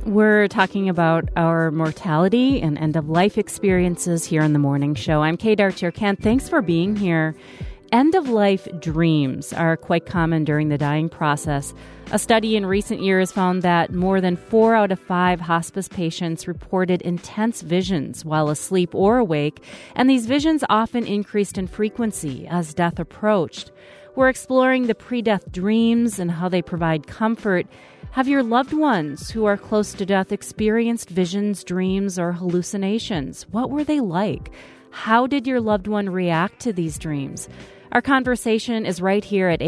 We're talking about our mortality and end-of-life experiences here on The Morning Show. I'm Kate Archer-Kent. Thanks for being here. End-of-life dreams are quite common during the dying process. A study in recent years found that more than 4 out of 5 hospice patients reported intense visions while asleep or awake, and these visions often increased in frequency as death approached. We're exploring the pre-death dreams and how they provide comfort. Have your loved ones who are close to death experienced visions, dreams, or hallucinations? What were they like? How did your loved one react to these dreams? Our conversation is right here at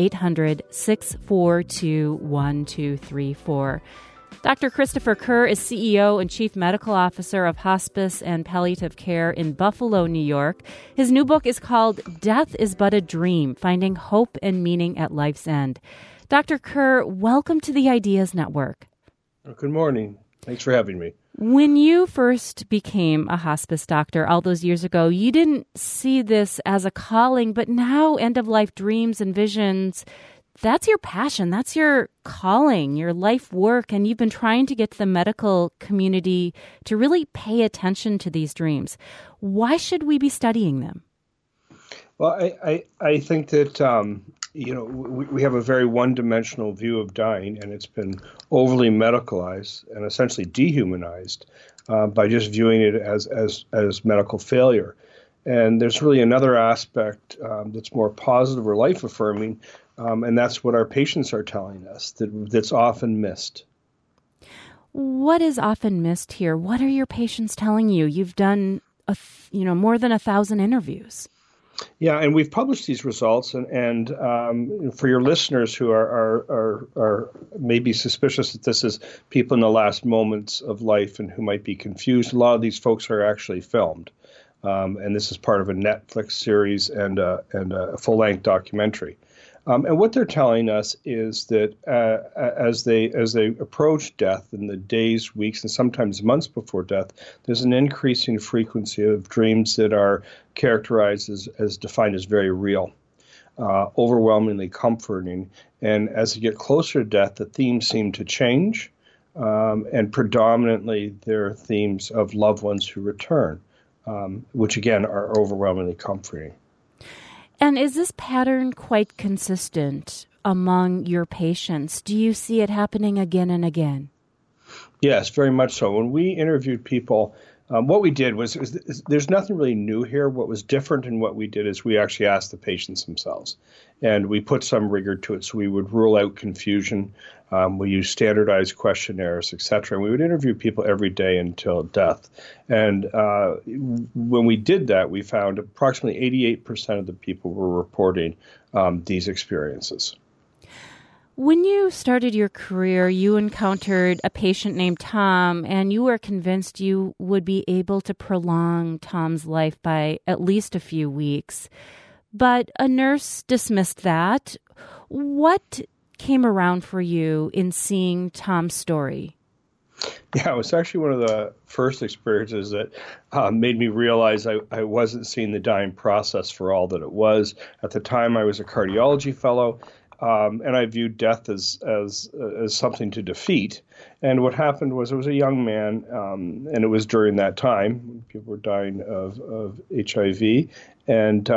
800-642-1234. Dr. Christopher Kerr is CEO and Chief Medical Officer of Hospice and Palliative Care in Buffalo, New York. His new book is called Death is But a Dream, Finding Hope and Meaning at Life's End. Dr. Kerr, welcome to the Ideas Network. Good morning. Thanks for having me. When you first became a hospice doctor all those years ago, you didn't see this as a calling, but now end-of-life dreams and visions, that's your passion, that's your calling, your life work, and you've been trying to get to the medical community to really pay attention to these dreams. Why should we be studying them? Well, I think that, we have a very one-dimensional view of dying, and it's been overly medicalized and essentially dehumanized by just viewing it as medical failure. And there's really another aspect that's more positive or life-affirming, and that's what our patients are telling us, that's often missed. What is often missed here? What are your patients telling you? You've done, more than 1,000 interviews. Yeah, and we've published these results, and for your listeners who are maybe suspicious that this is people in the last moments of life and who might be confused, a lot of these folks are actually filmed, and this is part of a Netflix series and a full-length documentary. And what they're telling us is that as they approach death in the days, weeks, and sometimes months before death, there's an increasing frequency of dreams that are characterized as defined as very real, overwhelmingly comforting. And as they get closer to death, the themes seem to change, and predominantly they're themes of loved ones who return, which again are overwhelmingly comforting. And is this pattern quite consistent among your patients? Do you see it happening again and again? Yes, very much so. When we interviewed people, what we did was there's nothing really new here. What was different in what we did is we actually asked the patients themselves, and we put some rigor to it. So we would rule out confusion. We used standardized questionnaires, et cetera. And we would interview people every day until death. And when we did that, we found approximately 88% of the people were reporting these experiences. When you started your career, you encountered a patient named Tom, and you were convinced you would be able to prolong Tom's life by at least a few weeks. But a nurse dismissed that. What came around for you in seeing Tom's story? Yeah, it was actually one of the first experiences that made me realize I wasn't seeing the dying process for all that it was. At the time, I was a cardiology fellow. And I viewed death as something to defeat. And what happened was it was a young man, and it was during that time when people were dying of HIV. And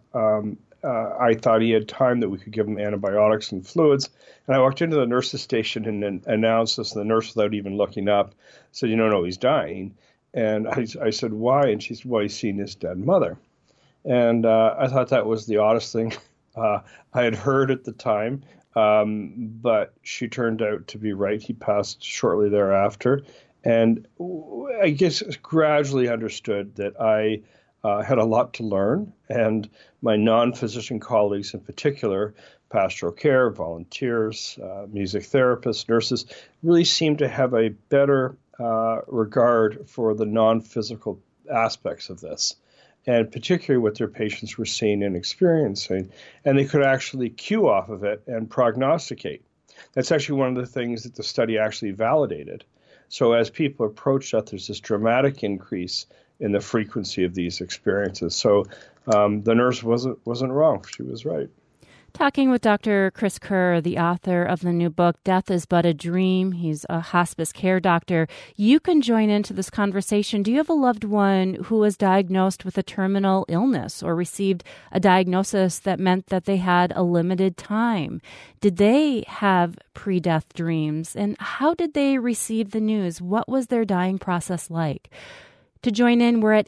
I thought he had time that we could give him antibiotics and fluids. And I walked into the nurse's station and announced this, and the nurse, without even looking up, said, no, he's dying. And I said, why? And she said, well, he's seen his dead mother. And I thought that was the oddest thing I had heard at the time, but she turned out to be right. He passed shortly thereafter. And I guess gradually understood that I had a lot to learn, and my non-physician colleagues in particular, pastoral care, volunteers, music therapists, nurses, really seemed to have a better regard for the non-physical aspects of this, and particularly what their patients were seeing and experiencing, and they could actually cue off of it and prognosticate. That's actually one of the things that the study actually validated. So as people approach death, there's this dramatic increase in the frequency of these experiences. So the nurse wasn't wrong. She was right. Talking with Dr. Chris Kerr, the author of the new book, Death is But a Dream. He's a hospice care doctor. You can join into this conversation. Do you have a loved one who was diagnosed with a terminal illness or received a diagnosis that meant that they had a limited time? Did they have pre-death dreams? And how did they receive the news? What was their dying process like? To join in, we're at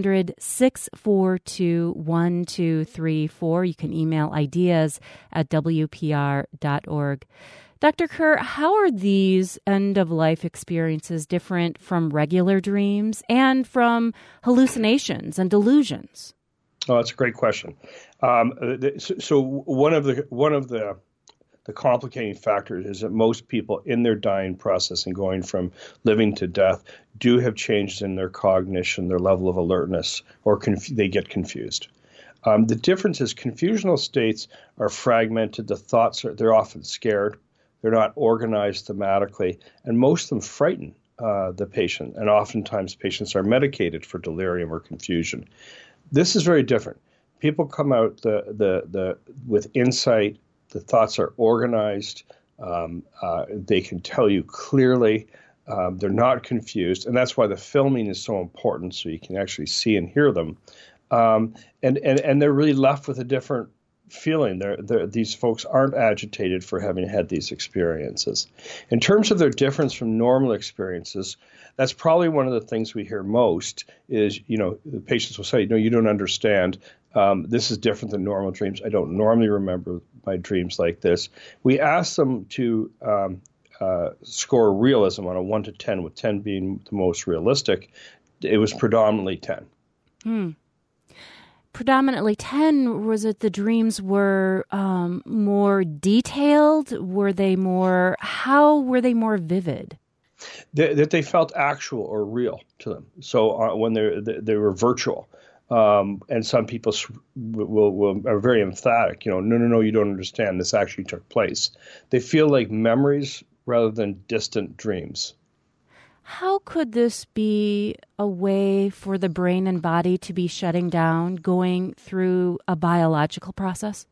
800-642-1234. You can email ideas at WPR.org. Dr. Kerr, how are these end-of-life experiences different from regular dreams and from hallucinations and delusions? Oh, that's a great question. So one of the complicating factors is that most people in their dying process and going from living to death do have changes in their cognition, their level of alertness, or they get confused. The difference is confusional states are fragmented. The thoughts they're often scared. They're not organized thematically, and most of them frighten the patient. And oftentimes patients are medicated for delirium or confusion. This is very different. People come out with insight. The thoughts are organized. They can tell you clearly. They're not confused. And that's why the filming is so important, so you can actually see and hear them. And they're really left with a different feeling. These folks aren't agitated for having had these experiences. In terms of their difference from normal experiences, that's probably one of the things we hear most is, the patients will say, you don't understand. This is different than normal dreams. I don't normally remember my dreams like this. We ask them to score realism on a 1 to 10, with 10 being the most realistic. It was predominantly 10. Predominantly 10, was it the dreams were more detailed? How were they more vivid? That they felt actual or real to them. So when they were virtual. And some people are very emphatic, no, you don't understand. This actually took place. They feel like memories rather than distant dreams. How could this be a way for the brain and body to be shutting down, going through a biological process?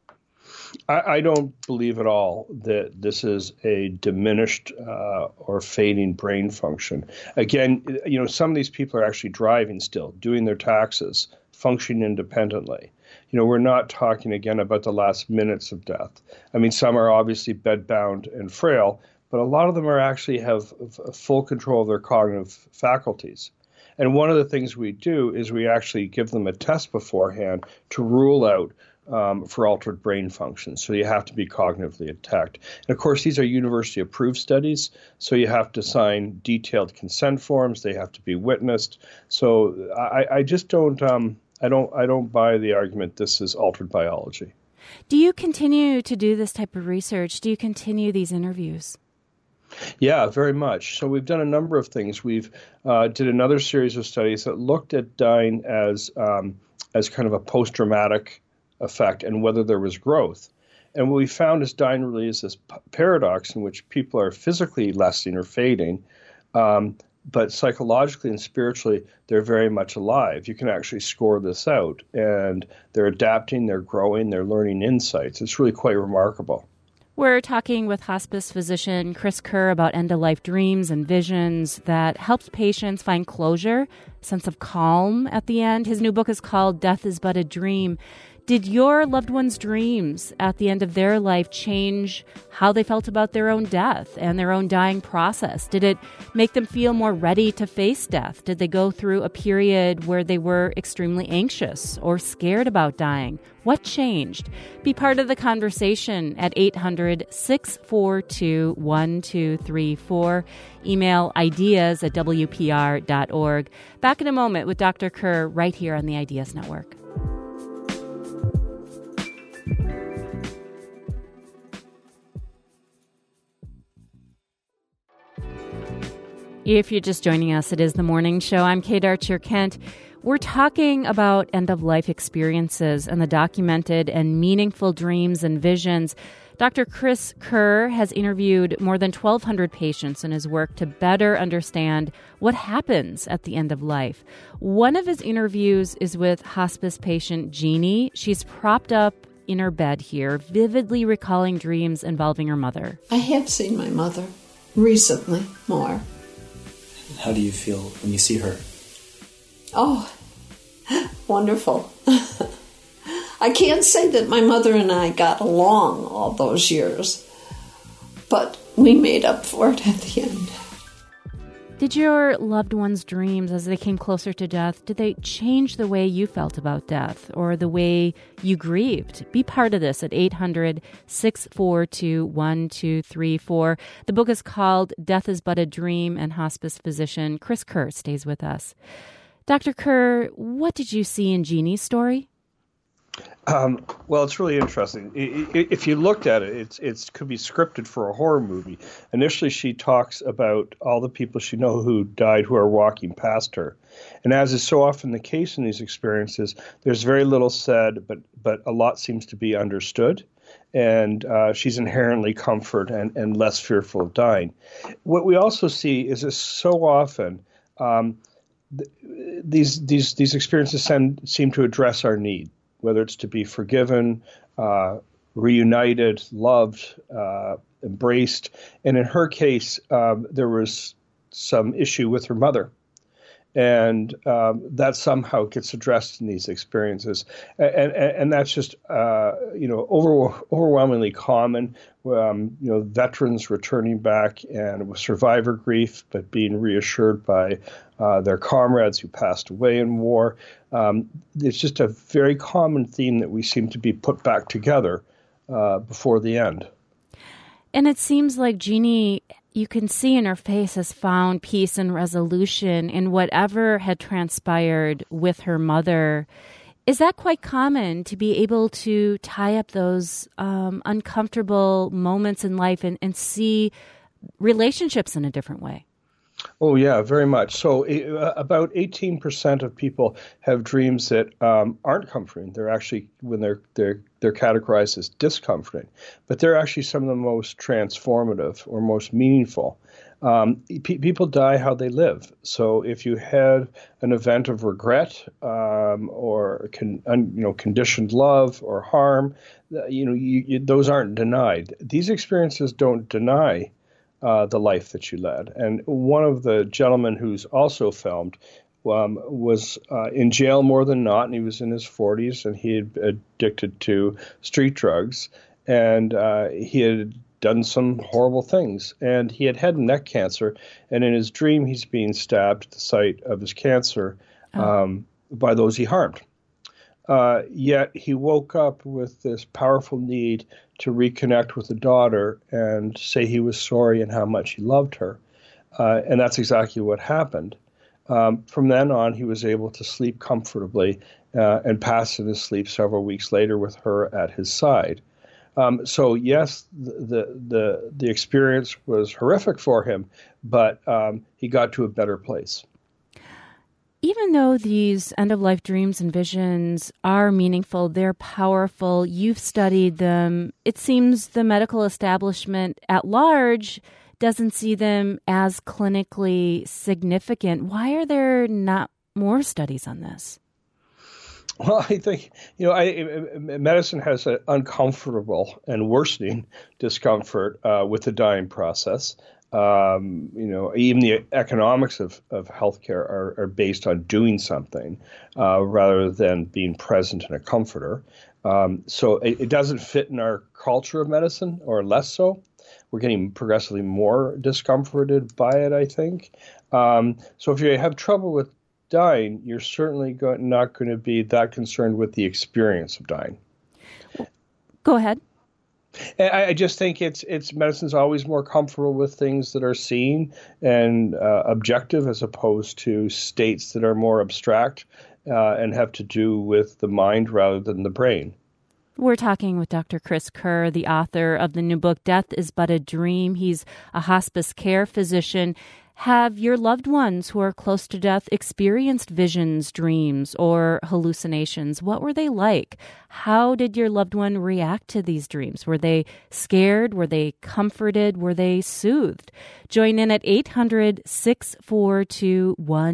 I don't believe at all that this is a diminished or fading brain function. Again, some of these people are actually driving still, doing their taxes, functioning independently. We're not talking, again, about the last minutes of death. I mean, some are obviously bedbound and frail, but a lot of them actually have full control of their cognitive faculties. And one of the things we do is we actually give them a test beforehand to rule out for altered brain function. So you have to be cognitively intact. And of course, these are university-approved studies, so you have to sign detailed consent forms. They have to be witnessed. So I just don't I don't buy the argument this is altered biology. Do you continue to do this type of research? Do you continue these interviews? Yeah, very much. So we've done a number of things. We've did another series of studies that looked at dying as kind of a post-traumatic effect and whether there was growth. And what we found is dying really is this paradox in which people are physically lessening or fading, but psychologically and spiritually, they're very much alive. You can actually score this out, and they're adapting, they're growing, they're learning insights. It's really quite remarkable. We're talking with hospice physician Chris Kerr about end-of-life dreams and visions that helps patients find closure, sense of calm at the end. His new book is called Death is But a Dream. Did your loved one's dreams at the end of their life change how they felt about their own death and their own dying process? Did it make them feel more ready to face death? Did they go through a period where they were extremely anxious or scared about dying? What changed? Be part of the conversation at 800-642-1234. Email ideas at WPR.org. Back in a moment with Dr. Kerr right here on the Ideas Network. If you're just joining us, it is The Morning Show. I'm Kate Archer-Kent. We're talking about end-of-life experiences and the documented and meaningful dreams and visions. Dr. Chris Kerr has interviewed more than 1,200 patients in his work to better understand what happens at the end of life. One of his interviews is with hospice patient Jeannie. She's propped up in her bed here, vividly recalling dreams involving her mother. I have seen my mother recently more. How do you feel when you see her? Oh, wonderful. I can't say that my mother and I got along all those years, but we made up for it at the end. Did your loved ones' dreams, as they came closer to death, did they change the way you felt about death or the way you grieved? Be part of this at 800-642-1234. The book is called Death is But a Dream, and hospice physician Chris Kerr stays with us. Dr. Kerr, what did you see in Jeannie's story? Well, it's really interesting. If you looked at it, it could be scripted for a horror movie. Initially, she talks about all the people she knows who died who are walking past her. And as is so often the case in these experiences, there's very little said, but a lot seems to be understood. And she's inherently comforted and less fearful of dying. What we also see is that so often these experiences seem to address our need, whether it's to be forgiven, reunited, loved, embraced. And in her case, there was some issue with her mother. And that somehow gets addressed in these experiences. And that's just, overwhelmingly common. Veterans returning back and with survivor grief, but being reassured by their comrades who passed away in war. It's just a very common theme that we seem to be put back together before the end. And it seems like Jeannie, you can see in her face, has found peace and resolution in whatever had transpired with her mother. Is that quite common, to be able to tie up those uncomfortable moments in life and see relationships in a different way? Oh, yeah, very much. So about 18% of people have dreams that aren't comforting. They're actually, when they're categorized as discomforting, but they're actually some of the most transformative or most meaningful. People die how they live. So if you had an event of regret or conditioned love or harm, those aren't denied. These experiences don't deny the life that you led. And one of the gentlemen who's also filmed was in jail more than not, and he was in his 40s, and he had addicted to street drugs, and he had done some horrible things. And he had head and neck cancer, and in his dream, he's being stabbed at the site of his cancer by those he harmed. Yet he woke up with this powerful need to reconnect with the daughter and say he was sorry and how much he loved her. And that's exactly what happened. From then on, he was able to sleep comfortably and pass in his sleep several weeks later with her at his side. So yes, the experience was horrific for him, but he got to a better place. Even though these end-of-life dreams and visions are meaningful, they're powerful, you've studied them, it seems the medical establishment at large doesn't see them as clinically significant. Why are there not more studies on this? Well, I think, medicine has an uncomfortable and worsening discomfort with the dying process. Even the economics of healthcare are based on doing something rather than being present and a comforter. So it doesn't fit in our culture of medicine, or less so. We're getting progressively more discomforted by it, I think. So if you have trouble with dying, you're certainly not going to be that concerned with the experience of dying. Go ahead. I just think it's medicine's always more comfortable with things that are seen and objective, as opposed to states that are more abstract and have to do with the mind rather than the brain. We're talking with Dr. Chris Kerr, the author of the new book, Death is But a Dream. He's a hospice care physician. Have your loved ones who are close to death experienced visions, dreams, or hallucinations? What were they like? How did your loved one react to these dreams? Were they scared? Were they comforted? Were they soothed? Join in at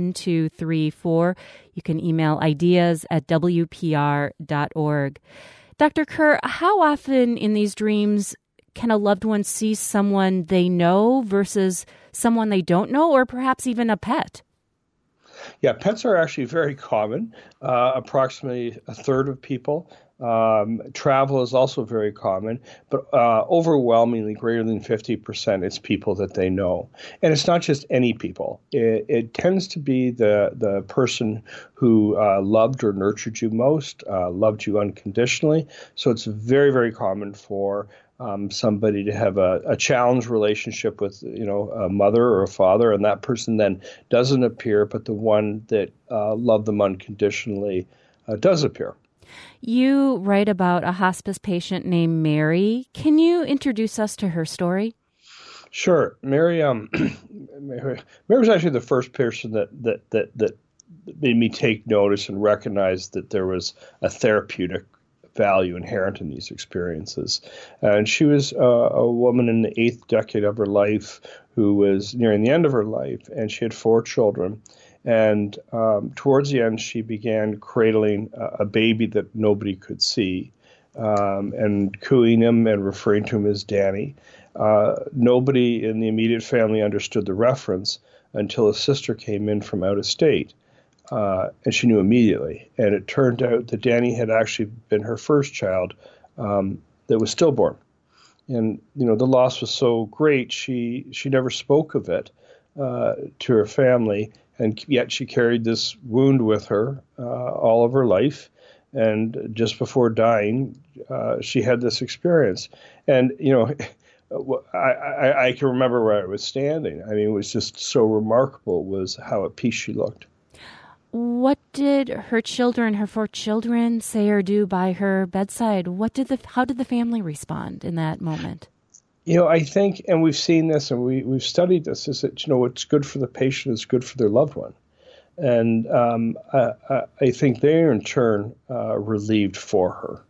800-642-1234. You can email ideas@wpr.org. Dr. Kerr, how often in these dreams can a loved one see someone they know versus someone they don't know, or perhaps even a pet? Yeah, pets are actually very common. Approximately a third of people. Travel is also very common, but overwhelmingly greater than 50%, it's people that they know. And it's not just any people. It tends to be the person who loved or nurtured you most, loved you unconditionally. So it's very, very common for somebody to have a challenged relationship with, a mother or a father, and that person then doesn't appear, but the one that loved them unconditionally does appear. You write about a hospice patient named Mary. Can you introduce us to her story? Sure. Mary was actually the first person that made me take notice and recognize that there was a therapeutic value inherent in these experiences. And she was a woman in the 8th decade of her life who was nearing the end of her life, and she had 4 children. And towards the end, she began cradling a baby that nobody could see and cooing him and referring to him as Danny. Nobody in the immediate family understood the reference until a sister came in from out of state, and she knew immediately. And it turned out that Danny had actually been her first child that was stillborn. And, the loss was so great, she never spoke of it to her family. And yet she carried this wound with her all of her life. And just before dying, she had this experience. And, I can remember where I was standing. I mean, it was just so remarkable was how at peace she looked. What did her 4 children, say or do by her bedside? How did the family respond in that moment? I think, and we've seen this and we've studied this, is that, what's good for the patient is good for their loved one. And I think they, in turn, relieved for her.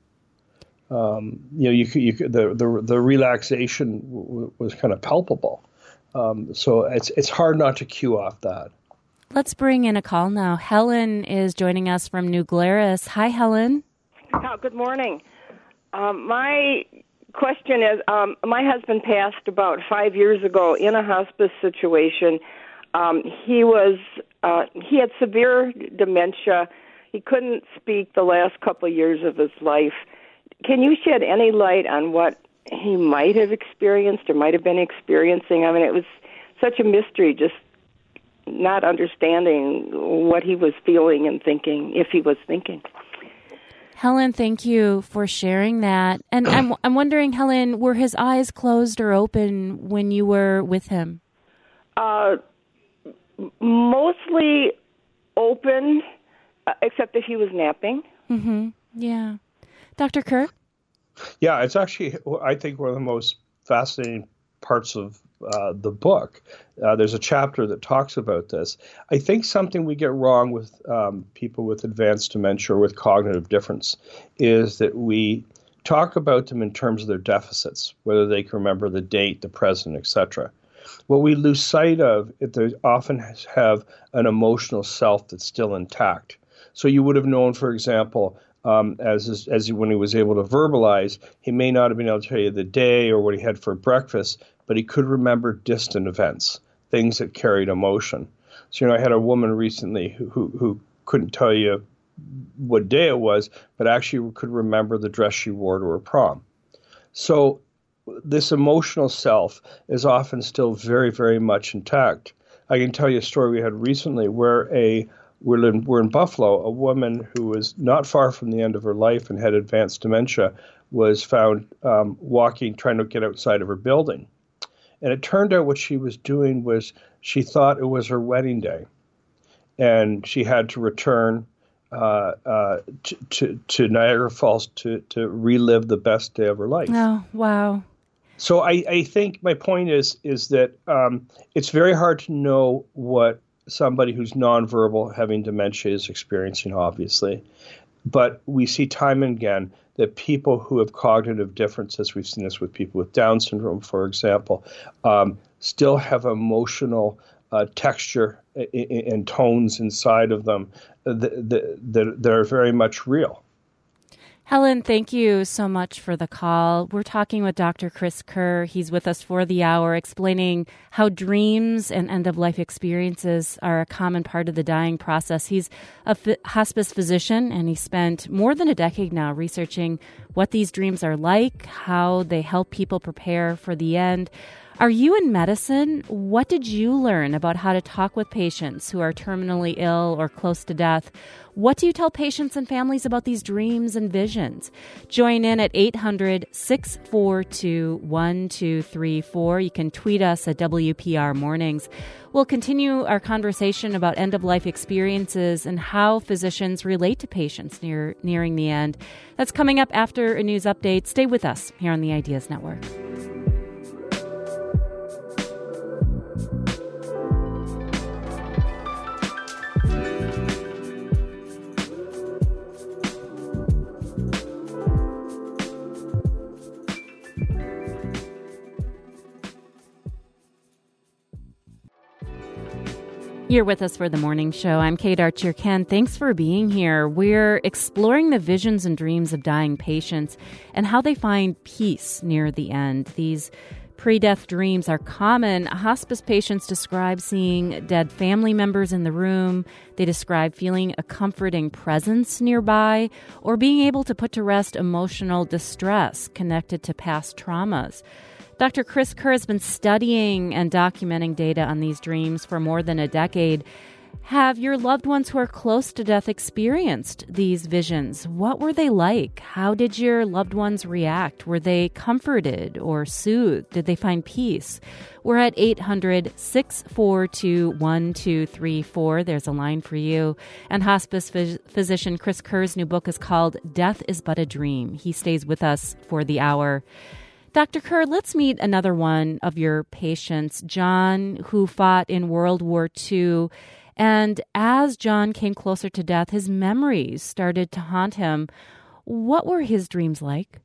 The relaxation was kind of palpable. So it's hard not to cue off that. Let's bring in a call now. Helen is joining us from New Glarus. Hi, Helen. Oh, good morning. My question is, my husband passed about 5 years ago in a hospice situation. He had severe dementia. He couldn't speak the last couple of years of his life. Can you shed any light on what he might have experienced or might have been experiencing? I mean, it was such a mystery, just not understanding what he was feeling and thinking, if he was thinking. Helen, thank you for sharing that. And I'm wondering, Helen, were his eyes closed or open when you were with him? Mostly open, except that he was napping. Mm-hmm. Yeah. Dr. Kerr? Yeah, it's actually, I think, one of the most fascinating parts of the book. There's a chapter that talks about this. I think something we get wrong with people with advanced dementia or with cognitive difference is that we talk about them in terms of their deficits, whether they can remember the date, the present, etc. What we lose sight of is they often have an emotional self that's still intact. So you would have known, for example, as when he was able to verbalize, he may not have been able to tell you the day or what he had for breakfast, but he could remember distant events, things that carried emotion. So, I had a woman recently who couldn't tell you what day it was, but actually could remember the dress she wore to her prom. So this emotional self is often still very, very much intact. I can tell you a story we had recently where we're in Buffalo, a woman who was not far from the end of her life and had advanced dementia was found walking, trying to get outside of her building. And it turned out what she was doing was she thought it was her wedding day. And she had to return to Niagara Falls to relive the best day of her life. Oh, wow. So I think my point is that it's very hard to know what somebody who's nonverbal having dementia is experiencing, obviously. But we see time and again that people who have cognitive differences, we've seen this with people with Down syndrome, for example, still have emotional texture and tones inside of them that are very much real. Helen, thank you so much for the call. We're talking with Dr. Chris Kerr. He's with us for the hour, explaining how dreams and end-of-life experiences are a common part of the dying process. He's a hospice physician, and he spent more than a decade now researching what these dreams are like, how they help people prepare for the end. Are you in medicine? What did you learn about how to talk with patients who are terminally ill or close to death? What do you tell patients and families about these dreams and visions? Join in at 800-642-1234. You can tweet us at WPR Mornings. We'll continue our conversation about end-of-life experiences and how physicians relate to patients nearing the end. That's coming up after a news update. Stay with us here on the Ideas Network. You're with us for the morning show. I'm Kate Archer-Ken. Thanks for being here. We're exploring the visions and dreams of dying patients and how they find peace near the end. These pre-death dreams are common. Hospice patients describe seeing dead family members in the room. They describe feeling a comforting presence nearby or being able to put to rest emotional distress connected to past traumas. Dr. Chris Kerr has been studying and documenting data on these dreams for more than a decade. Have your loved ones who are close to death experienced these visions? What were they like? How did your loved ones react? Were they comforted or soothed? Did they find peace? We're at 800-642-1234. There's a line for you. And hospice physician Chris Kerr's new book is called Death is But a Dream. He stays with us for the hour. Dr. Kerr, let's meet another one of your patients, John, who fought in World War II. And as John came closer to death, his memories started to haunt him. What were his dreams like?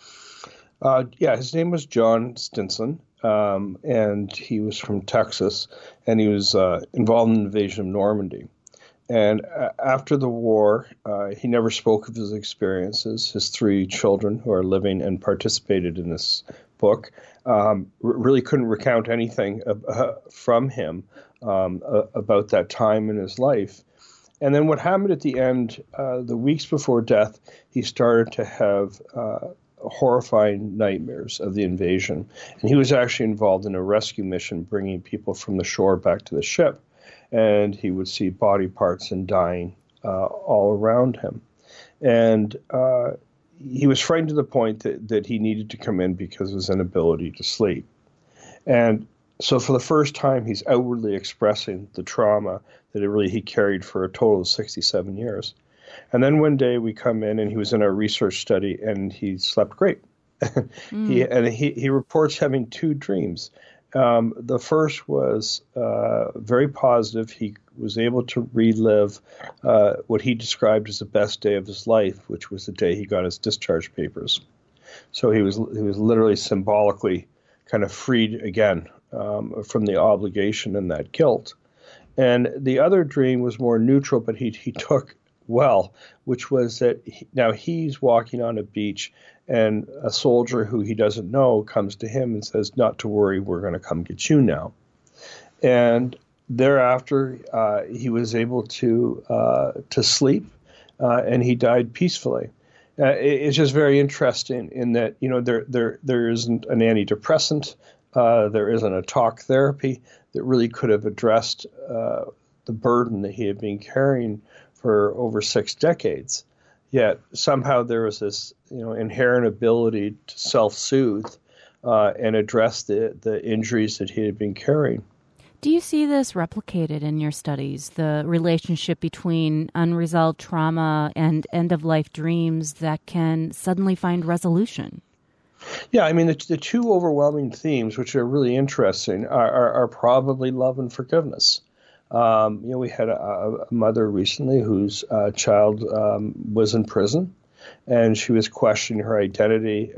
His name was John Stinson, and he was from Texas, and he was involved in the invasion of Normandy. And after the war, he never spoke of his experiences. His three children, who are living and participated in this book, really couldn't recount anything from him about that time in his life. And then what happened at the end, the weeks before death, he started to have horrifying nightmares of the invasion. And he was actually involved in a rescue mission, bringing people from the shore back to the ship. And he would see body parts and dying all around him. And he was frightened to the point that he needed to come in because of his inability to sleep. And so for the first time, he's outwardly expressing the trauma that he carried for a total of 67 years. And then one day we come in, and he was in our research study, and he slept great. He reports having two dreams. The first was very positive. He was able to relive what he described as the best day of his life, which was the day he got his discharge papers. So he was literally symbolically kind of freed again from the obligation and that guilt. And the other dream was more neutral, but he took well, which was that now he's walking on a beach, and a soldier who he doesn't know comes to him and says, "Not to worry, we're going to come get you now." And thereafter, he was able to sleep, and he died peacefully. It's just very interesting in that there isn't an antidepressant, there isn't a talk therapy that really could have addressed the burden that he had been carrying for over 6 decades. Yet somehow there was this, inherent ability to self-soothe and address the injuries that he had been carrying. Do you see this replicated in your studies, the relationship between unresolved trauma and end-of-life dreams that can suddenly find resolution? Yeah, I mean, the two overwhelming themes, which are really interesting, are probably love and forgiveness. We had a mother recently whose child was in prison, and she was questioning her identity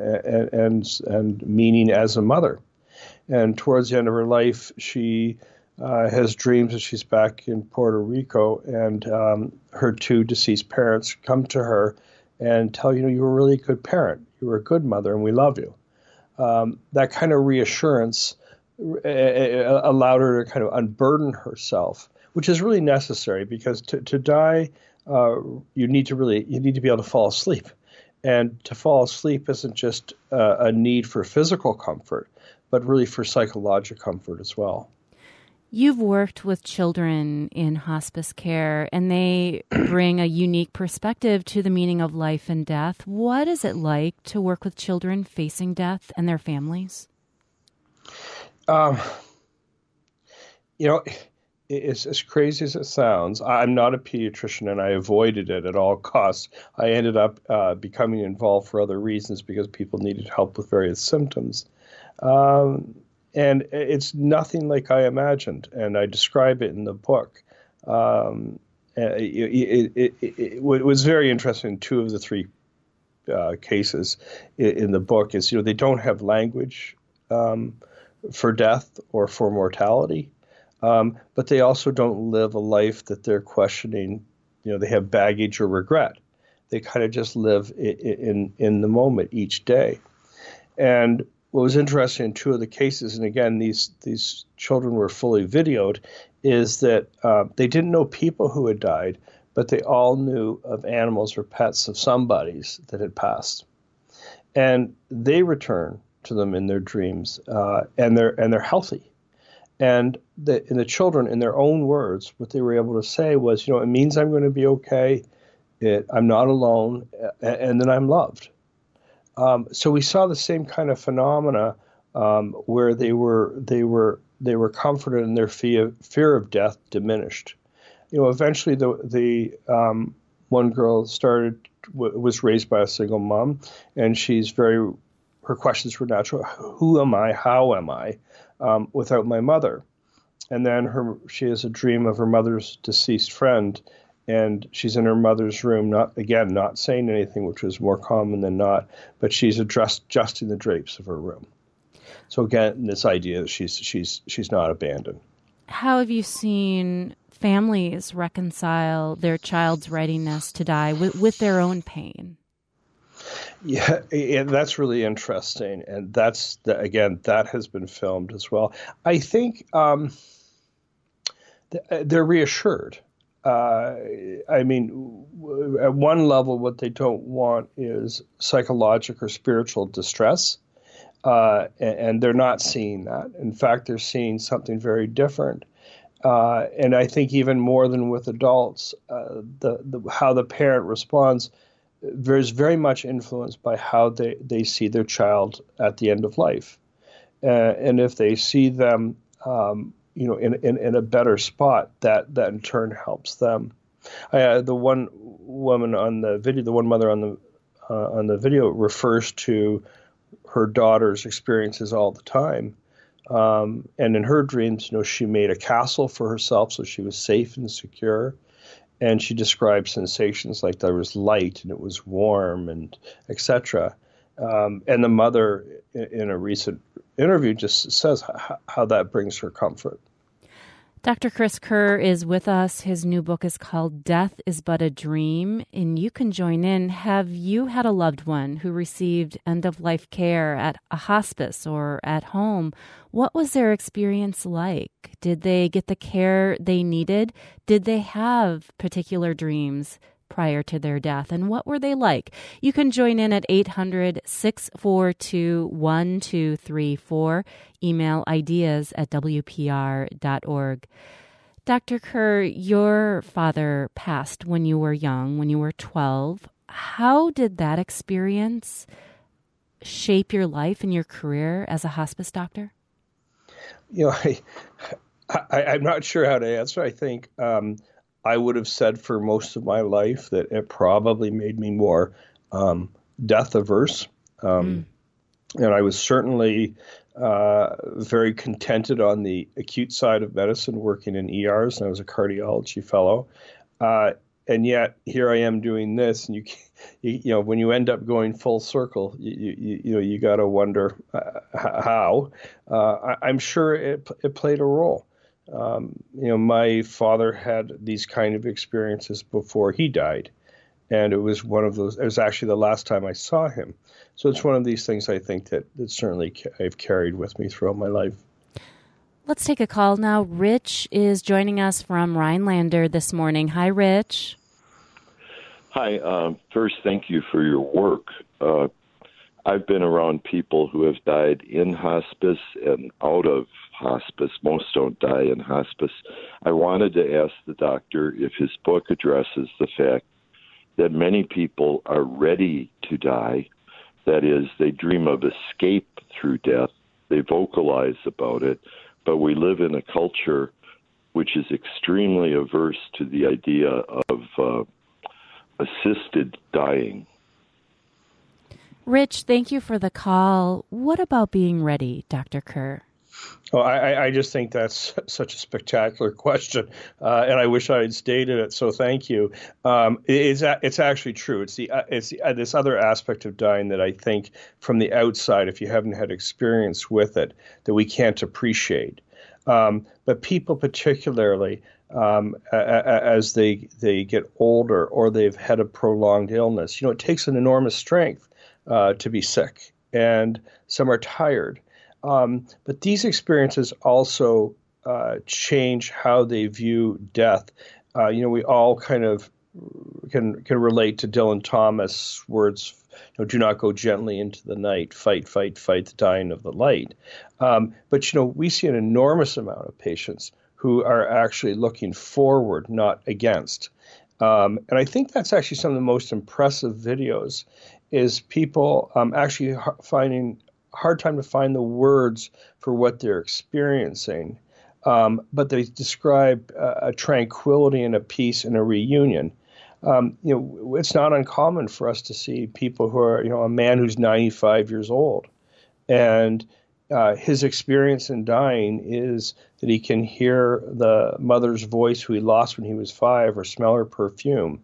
and meaning as a mother. And towards the end of her life, she has dreams that she's back in Puerto Rico, and her two deceased parents come to her and tell you were a really good parent, you were a good mother, and we love you. That kind of reassurance allowed her to kind of unburden herself, which is really necessary, because to die, you need to be able to fall asleep. And to fall asleep isn't just a need for physical comfort, but really for psychological comfort as well. You've worked with children in hospice care, and they bring a unique perspective to the meaning of life and death. What is it like to work with children facing death and their families? It's as crazy as it sounds. I'm not a pediatrician, and I avoided it at all costs. I ended up becoming involved for other reasons because people needed help with various symptoms. And it's nothing like I imagined, and I describe it in the book. It was very interesting. Two of the three cases in the book is, they don't have language for death or for mortality, but they also don't live a life that they're questioning. They have baggage or regret. They kind of just live in the moment each day. And what was interesting in two of the cases, and again, these children were fully videoed, is that they didn't know people who had died, but they all knew of animals or pets of somebody's that had passed. And they return to them in their dreams, and they're healthy. And the children, in their own words, what they were able to say was, it means I'm going to be okay, I'm not alone, and then I'm loved. So we saw the same kind of phenomena where they were comforted and their fear of death diminished. Eventually the one girl was raised by a single mom, and her questions were natural. Who am I? How am I without my mother? And then she has a dream of her mother's deceased friend. And she's in her mother's room, not saying anything, which was more common than not, but she's adjusting the drapes of her room. So again, this idea that she's not abandoned. How have you seen families reconcile their child's readiness to die with their own pain? Yeah, that's really interesting, and that has been filmed as well. I think they're reassured. At one level, what they don't want is psychological or spiritual distress, and they're not seeing that. In fact, they're seeing something very different. And I think even more than with adults, how the parent responds is very much influenced by how they see their child at the end of life. And if they see them in a better spot, that in turn helps them. The one woman on the video, the one mother on the video, refers to her daughter's experiences all the time. And in her dreams, she made a castle for herself so she was safe and secure. And she described sensations like there was light and it was warm and etc. And the mother, in a recent interview, just says how that brings her comfort. Dr. Chris Kerr is with us. His new book is called Death is But a Dream, and you can join in. Have you had a loved one who received end-of-life care at a hospice or at home? What was their experience like? Did they get the care they needed? Did they have particular dreams prior to their death, and what were they like? You can join in at 800-642-1234. Email ideas@wpr.org. Dr. Kerr, your father passed when you were young, when you were 12. How did that experience shape your life and your career as a hospice doctor? I'm not sure how to answer. I think I would have said for most of my life that it probably made me more death averse. And I was certainly very contented on the acute side of medicine, working in ERs, and I was a cardiology fellow. And yet here I am doing this, and you when you end up going full circle, you got to wonder how. I'm sure it played a role. My father had these kind of experiences before he died, And it was it was actually the last time I saw him. So it's one of these things I think that certainly I've carried with me throughout my life. Let's take a call now. Rich is joining us from Rhinelander this morning. Hi, Rich. Hi. First, thank you for your work. I've been around people who have died in hospice and out of hospice. Most don't die in hospice. I wanted to ask the doctor if his book addresses the fact that many people are ready to die. That is, they dream of escape through death. They vocalize about it. But we live in a culture which is extremely averse to the idea of assisted dying. Rich, thank you for the call. What about being ready, Dr. Kerr? Oh, I just think that's such a spectacular question, and I wish I had stated it. So thank you. It's actually true. It's this other aspect of dying that I think from the outside, if you haven't had experience with it, that we can't appreciate. But people particularly, as they get older or they've had a prolonged illness, it takes an enormous strength to be sick, and some are tired. But these experiences also change how they view death. We all kind of can relate to Dylan Thomas' words, do not go gently into the night, fight, fight, fight the dying of the light. But we see an enormous amount of patients who are actually looking forward, not against. And I think that's actually some of the most impressive videos is people actually finding hard time to find the words for what they're experiencing, but they describe a tranquility and a peace and a reunion. It's not uncommon for us to see people who are, a man who's 95 years old, and his experience in dying is that he can hear the mother's voice who he lost when he was 5 or smell her perfume.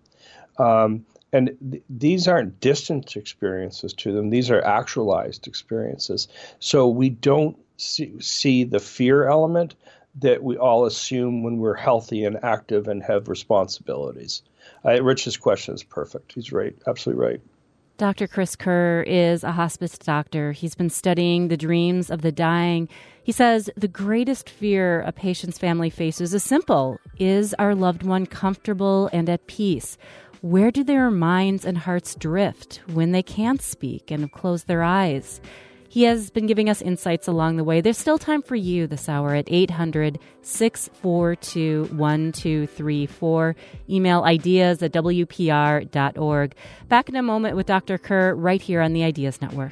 And these aren't distant experiences to them. These are actualized experiences. So we don't see the fear element that we all assume when we're healthy and active and have responsibilities. Rich's question is perfect. He's right. Absolutely right. Dr. Chris Kerr is a hospice doctor. He's been studying the dreams of the dying. He says the greatest fear a patient's family faces is simple. Is our loved one comfortable and at peace? Where do their minds and hearts drift when they can't speak and have closed their eyes? He has been giving us insights along the way. There's still time for you this hour at 800-642-1234. Email ideas@wpr.org. Back in a moment with Dr. Kerr right here on the Ideas Network.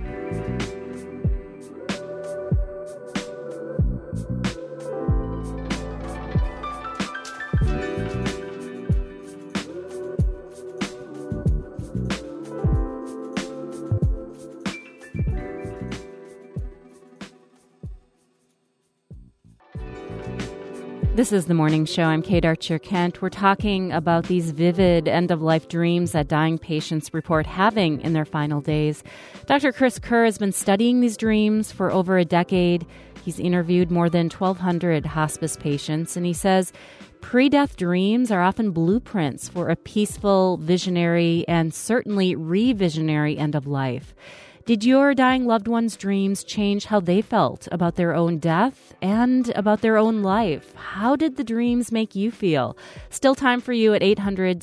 This is The Morning Show. I'm Kate Archer-Kent. We're talking about these vivid end-of-life dreams that dying patients report having in their final days. Dr. Chris Kerr has been studying these dreams for over a decade. He's interviewed more than 1,200 hospice patients, and he says pre-death dreams are often blueprints for a peaceful, visionary, and certainly revisionary end of life. Did your dying loved one's dreams change how they felt about their own death and about their own life? How did the dreams make you feel? Still time for you at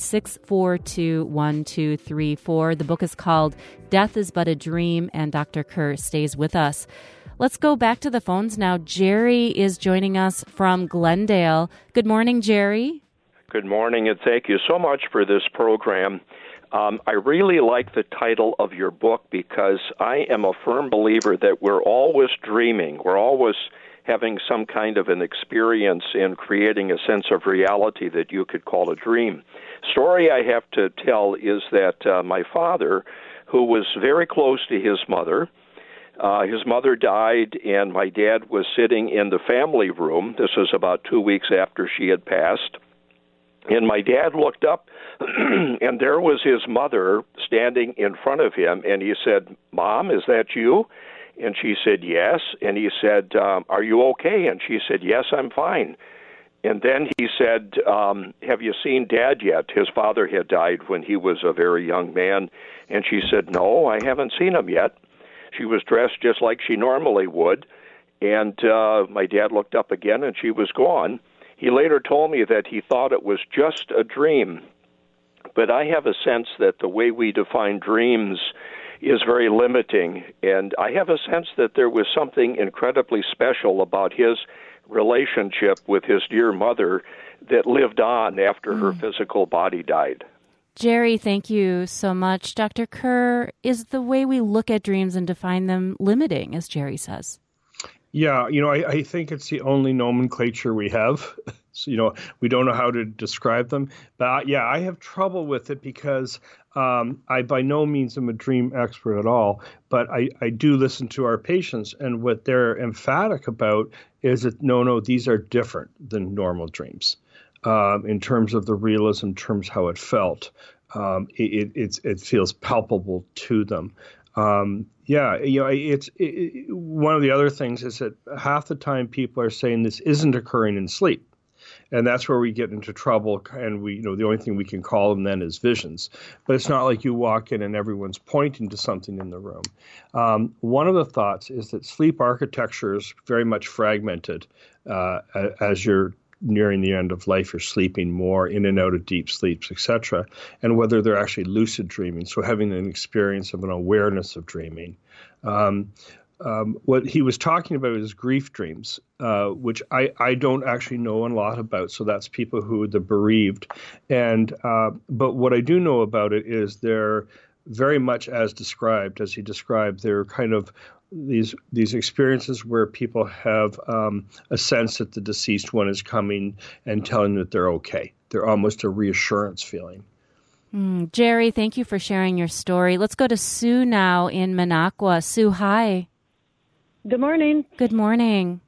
800-642-1234. The book is called Death is But a Dream, and Dr. Kerr stays with us. Let's go back to the phones now. Jerry is joining us from Glendale. Good morning, Jerry. Good morning, and thank you so much for this program. I really like the title of your book because I am a firm believer that we're always dreaming. We're always having some kind of an experience in creating a sense of reality that you could call a dream. Story I have to tell is that my father, who was very close to his mother died, and my dad was sitting in the family room. This was about 2 weeks after she had passed. And my dad looked up, and there was his mother standing in front of him, and he said, "Mom, is that you?" And she said, "Yes." And he said, "Are you okay?" And she said, "Yes, I'm fine." And then he said, have you seen Dad yet? His father had died when he was a very young man. And she said, no, I haven't seen him yet. She was dressed just like she normally would. And my dad looked up again, and she was gone. He later told me that he thought it was just a dream. But I have a sense that the way we define dreams is very limiting. And I have a sense that there was something incredibly special about his relationship with his dear mother that lived on after her physical body died. Jerry, thank you so much. Dr. Kerr, is the way we look at dreams and define them limiting, as Jerry says? Yeah, I think it's the only nomenclature we have. So, we don't know how to describe them. But yeah, I have trouble with it because I by no means am a dream expert at all. But I do listen to our patients, and what they're emphatic about is that, no, these are different than normal dreams in terms of the realism, in terms of how it felt. It feels palpable to them. It's one of the other things is that half the time people are saying this isn't occurring in sleep. And that's where we get into trouble. And the only thing we can call them then is visions. But it's not like you walk in and everyone's pointing to something in the room. One of the thoughts is that sleep architecture is very much fragmented as you're nearing the end of life. You're sleeping more, in and out of deep sleeps, etc. And whether they're actually lucid dreaming, so having an experience of an awareness of dreaming. What he was talking about is grief dreams, which I don't actually know a lot about. So that's people who are the bereaved. But what I do know about it is they're very much as he described, they're kind of these experiences where people have a sense that the deceased one is coming and telling them that they're okay. They're almost a reassurance feeling. Jerry, thank you for sharing your story. Let's go to Sue now in Minocqua. Sue, hi. Good morning. Good morning.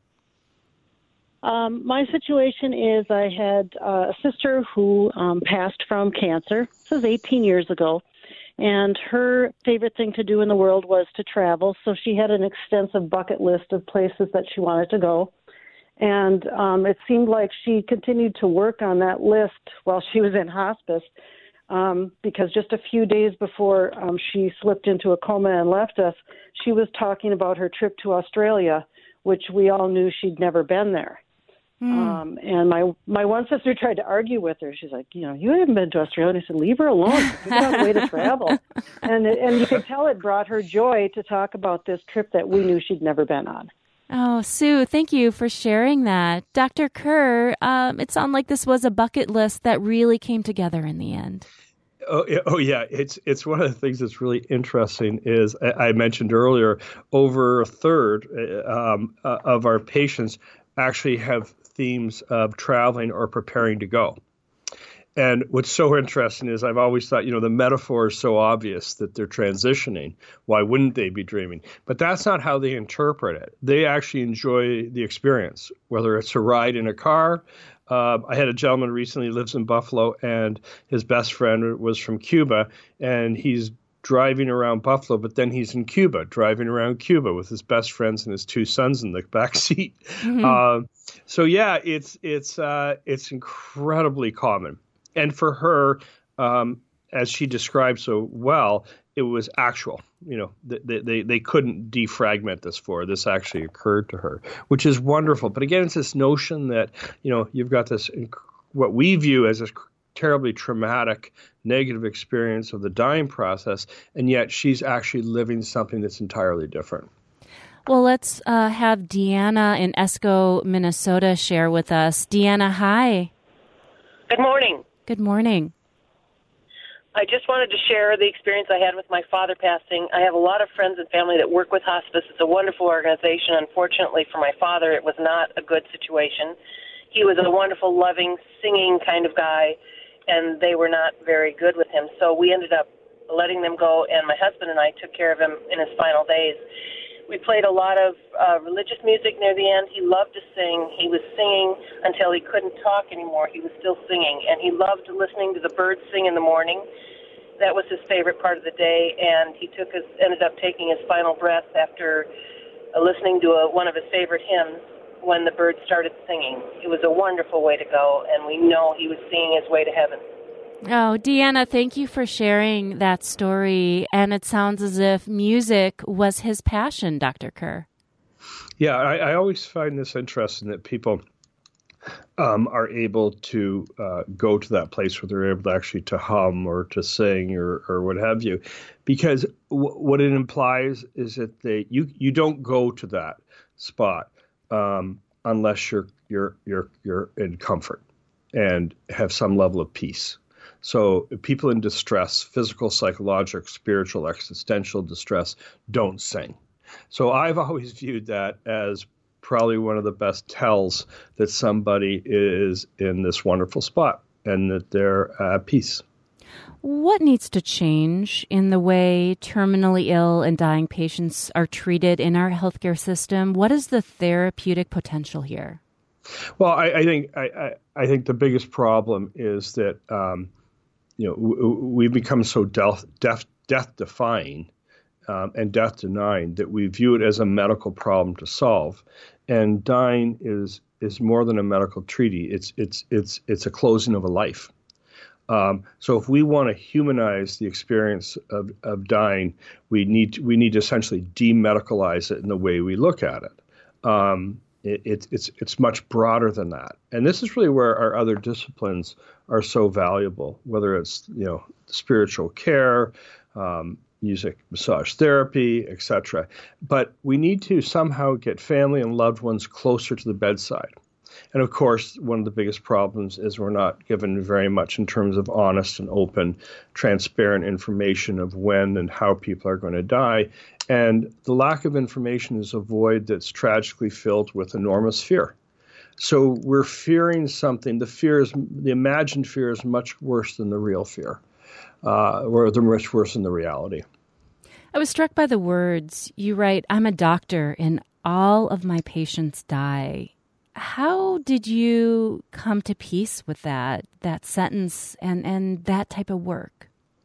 My situation is I had a sister who passed from cancer. This was 18 years ago. And her favorite thing to do in the world was to travel. So she had an extensive bucket list of places that she wanted to go. And it seemed like she continued to work on that list while she was in hospice because just a few days before she slipped into a coma and left us, she was talking about her trip to Australia, which we all knew she'd never been there. And my one sister tried to argue with her. She's like, you haven't been to Australia. And I said, leave her alone. She's on the way to travel. And you could tell it brought her joy to talk about this trip that we knew she'd never been on. Oh, Sue, thank you for sharing that. Dr. Kerr, it sounded like this was a bucket list that really came together in the end. Oh yeah, it's one of the things that's really interesting is I mentioned earlier, over a third of our patients actually have themes of traveling or preparing to go. And what's so interesting is I've always thought, the metaphor is so obvious that they're transitioning. Why wouldn't they be dreaming? But that's not how they interpret it. They actually enjoy the experience, whether it's a ride in a car. I had a gentleman recently who lives in Buffalo, and his best friend was from Cuba, and he's driving around Buffalo, but then he's in Cuba, driving around Cuba with his best friends and his two sons in the back seat. Mm-hmm. So yeah, it's incredibly common. And for her, as she described so well, it was actual. They couldn't defragment this for her. This actually occurred to her, which is wonderful. But again, it's this notion that, you've got this, what we view as a terribly traumatic, negative experience of the dying process, and yet she's actually living something that's entirely different. Well, let's have Deanna in Esco, Minnesota share with us. Deanna, hi. Good morning. Good morning. I just wanted to share the experience I had with my father passing. I have a lot of friends and family that work with hospice. It's a wonderful organization. Unfortunately for my father, it was not a good situation. He was a wonderful, loving, singing kind of guy, and they were not very good with him. So we ended up letting them go, and my husband and I took care of him in his final days. We played a lot of religious music near the end. He loved to sing. He was singing until he couldn't talk anymore. He was still singing, and he loved listening to the birds sing in the morning. That was his favorite part of the day, and he ended up taking his final breath after listening to one of his favorite hymns. when the birds started singing. It was a wonderful way to go, and we know he was singing his way to heaven. Oh, Deanna, thank you for sharing that story. And it sounds as if music was his passion, Dr. Kerr. Yeah, I always find this interesting that people are able to go to that place where they're able to actually to hum or to sing or what have you, because what it implies is that you don't go to that spot unless you're in comfort and have some level of peace. So people in distress, physical, psychological, spiritual, existential distress, don't sing. So I've always viewed that as probably one of the best tells that somebody is in this wonderful spot and that they're at peace. What needs to change in the way terminally ill and dying patients are treated in our healthcare system? What is the therapeutic potential here? Well, I think the biggest problem is that we've become so death-defying and death-denying that we view it as a medical problem to solve, and dying is more than a medical treaty. It's a closing of a life. So if we want to humanize the experience of dying, we need to essentially demedicalize it in the way we look at it. It's much broader than that, and this is really where our other disciplines are so valuable. Whether it's spiritual care, music, massage therapy, etc. But we need to somehow get family and loved ones closer to the bedside. And of course, one of the biggest problems is we're not given very much in terms of honest and open, transparent information of when and how people are going to die. And the lack of information is a void that's tragically filled with enormous fear. So we're fearing something. The imagined fear is much worse than the real fear, or they're much worse than the reality. I was struck by the words. You write, "I'm a doctor and all of my patients die." How did you come to peace with that sentence and that type of work?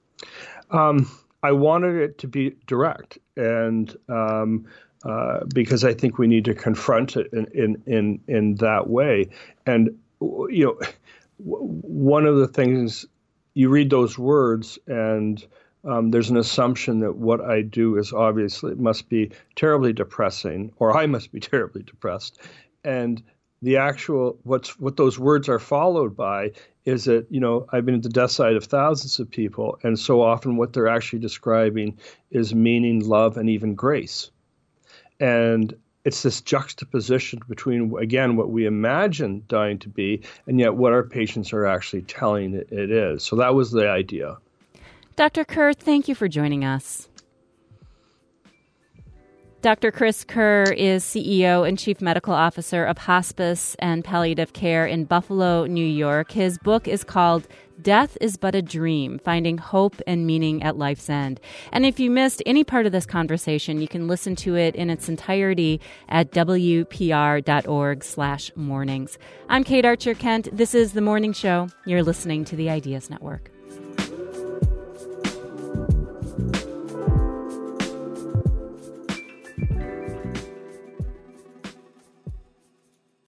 I wanted it to be direct, and because I think we need to confront it in that way. And one of the things, you read those words, and there's an assumption that what I do is obviously must be terribly depressing, or I must be terribly depressed, and the actual what those words are followed by is that, I've been at the death side of thousands of people, and so often what they're actually describing is meaning, love, and even grace. And it's this juxtaposition between, again, what we imagine dying to be, and yet what our patients are actually telling it is. So that was the idea. Dr. Kerr, thank you for joining us. Dr. Chris Kerr is CEO and Chief Medical Officer of Hospice and Palliative Care in Buffalo, New York. His book is called Death is But a Dream, Finding Hope and Meaning at Life's End. And if you missed any part of this conversation, you can listen to it in its entirety at WPR.org/mornings. I'm Kate Archer Kent. This is The Morning Show. You're listening to the Ideas Network.